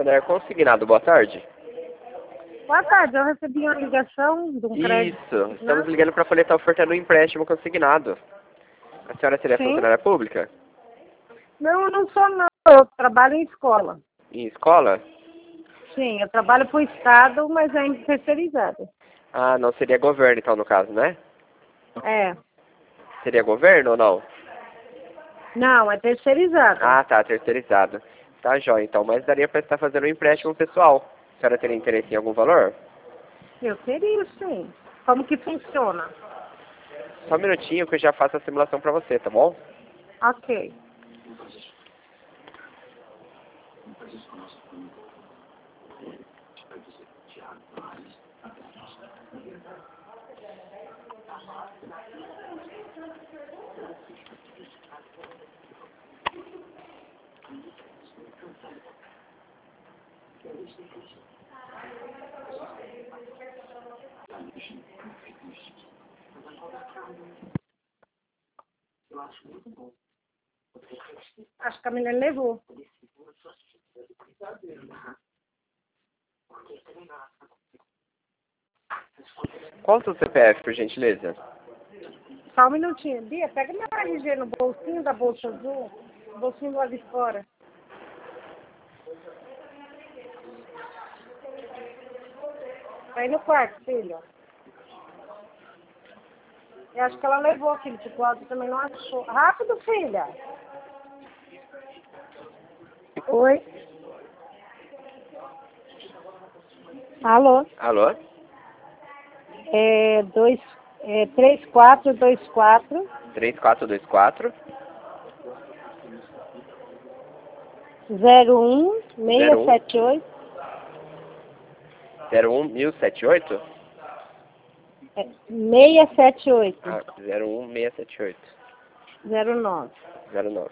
Santander Consignado, boa tarde. Boa tarde, eu recebi uma ligação de um crédito. Isso, estamos ligando para poder estar ofertando um empréstimo consignado. A senhora seria Sim. funcionária pública? Não, eu não sou não, eu trabalho em escola. Em escola? Sim, eu trabalho para o Estado, mas é terceirizada. Ah, não seria governo então no caso, né? É. Seria governo ou não? Não, é terceirizada. Ah, tá, terceirizado. Tá, jóia então, mas daria para estar fazendo um empréstimo pessoal. A senhora teria interesse em algum valor? Eu teria, sim. Como que funciona? Só um minutinho que eu já faço a simulação para você, tá bom? Ok. Acho que a menina levou. Qual o seu CPF, por gentileza? Só um minutinho. Bia, pega meu RG no bolsinho da bolsa azul. Bolsinho lá de fora. Tá aí no quarto, filho. Eu acho que ela levou aquele pro Cláudio, também não achou. Rápido, filha. Oi. Alô? Alô? 3424 3424 01 678 01678? 678 Ah, 01678. 09. 09.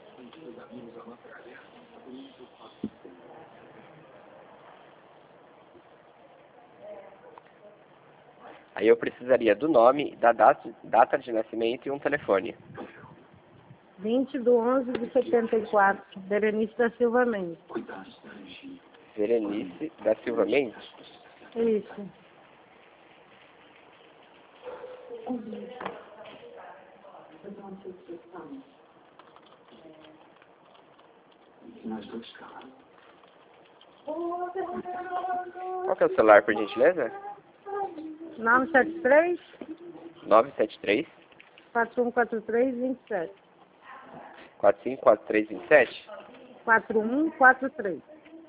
Aí eu precisaria do nome, da data de nascimento e um telefone. 20/11/74. Berenice da Silva Mendes. Berenice da Silva Mendes? Isso. Qual que é o celular, por gentileza? 973 973 4143 27. 454327? 4143.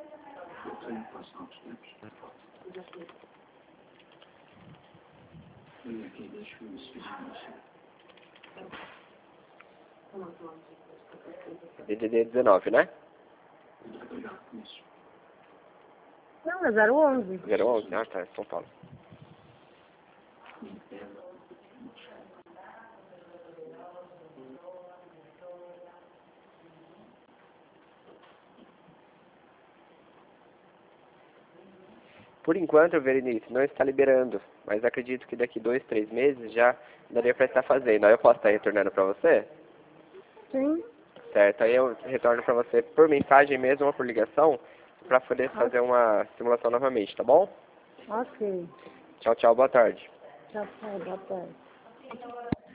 DDD 19, né? Não, é 011. 011? Ah, tá, São Paulo. Por enquanto, Berenice, não está liberando, mas acredito que daqui 2, 3 meses já daria para estar fazendo. Aí eu posso estar retornando para você? Sim. Certo, aí eu retorno para você por mensagem mesmo ou por ligação para poder fazer uma simulação novamente, tá bom? Ok. Tchau, tchau, boa tarde. Tchau, tchau. Boa tarde.